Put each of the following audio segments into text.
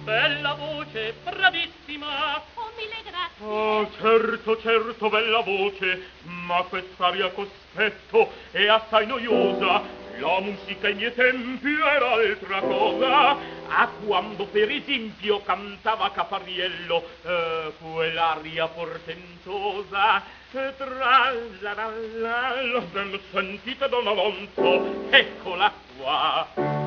Bella voce, bravissima. Oh, mille grazie. Oh, certo, certo, bella voce, ma quest'aria cospetto è assai noiosa. La musica ai miei tempi era altra cosa. A quando per esempio cantava Capariello quell'aria portentosa. Tra la la la, sentite Don Alonso, eccola qua.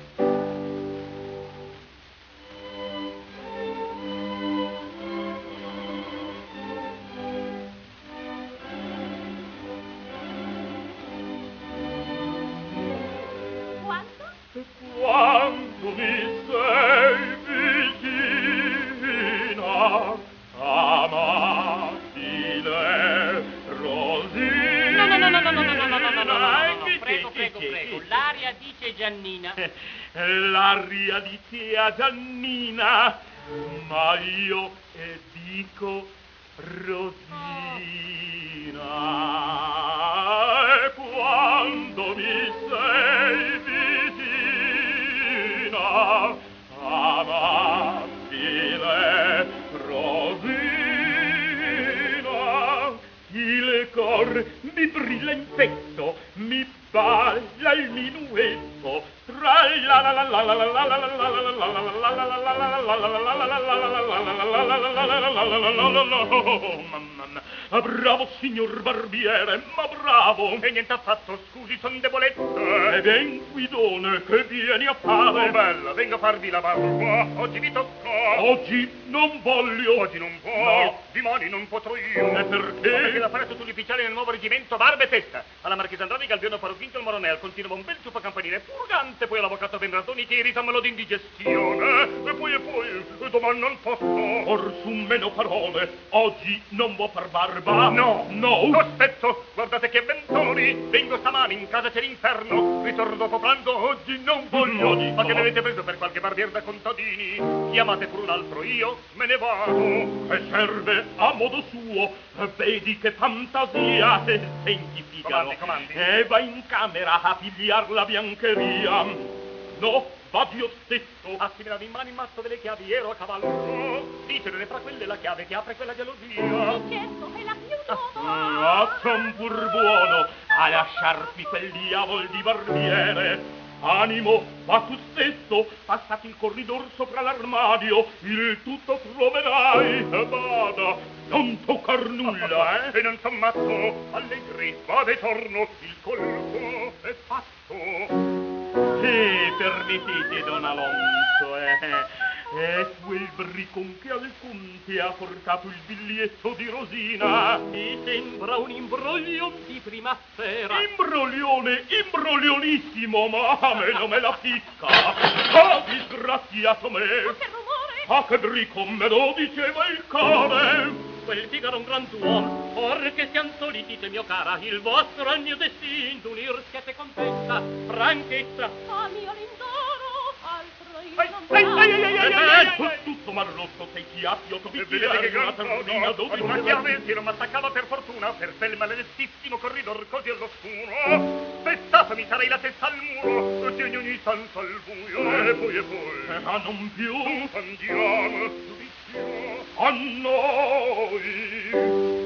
Quando mi sei vicina, amabile Rosina. No. Prego. L'aria dice Giannina. L'aria dice a Giannina, ma io dico Rosina. E quando mi sei vicina, amabile Rosina, il cor mi brilla in petto, mi balla il minuetto, tra la la la la la la la la la la. Bravo signor barbiere, ma bravo! E niente affatto, scusi, son debolezza. E ben guidone, che vieni a fare? Oh, bella, venga a farvi la barba. Oggi vi tocca. Oggi non voglio. Oggi non può. No. Dimani non potrò io. E perché? Perché la fare tutti gli ufficiali nel nuovo reggimento Barba e Testa. Alla Marchesa Andronica, al Biondo Parochinto, il Moronel. Continuava un bel ciupa campanile purgante, poi all'avvocato Vendrantoni che risammelo d'indigestione. E poi, domani al posto. Or su meno parole, oggi non vuoi far barba? No. Cospetto, guardate che avventori. Vengo stamani, in casa c'è l'inferno. Ritorno dopo pranzo, oggi non voglio. Ma che mi avete preso per qualche barbier da contadini? Chiamate pure un altro, io me ne vado. E serve a modo suo, vedi che fantasia. Senti, Figaro, Comandi. E va in camera a pigliar la biancheria. No, vado io stesso. Assimilavo in mano il mazzo delle chiavi, ero a cavallo. Dicene fra quelle la chiave che apre quella gelosia. Certo, è la più nuova. Ah, son pur buono a lasciarti quel diavol di barbiere. Animo, va tu stesso, passati il corridor sopra l'armadio, il tutto troverai. E bada, non toccar nulla, E non son matto, allegri, vado e torno, il colpo è fatto. Permettete, Don Alonso, è quel briccon che al conte ha portato il biglietto di Rosina. Mi sembra un imbroglio di prima sera. Imbroglionissimo, ma a me non me la picca. Ah, disgraziato me! Ma che rumore! Ah, che briccon me lo diceva il cane! Quel Figaro un grand'uomo, or che siam soliti, mio cara, il vostro al mio destin d'unir siete contenta, franchezza. Oh, mio lindoro, altro io non Tutto marrotto sei chiatti, otto E vedete che gran tardina, ad una chiave il tiro m'attaccava per fortuna per quel maledettissimo corridor così all'oscuro. Spezzato mi sarei la testa al muro, tieni ogni tanto al buio. E poi, ma non più andiamo, a noi.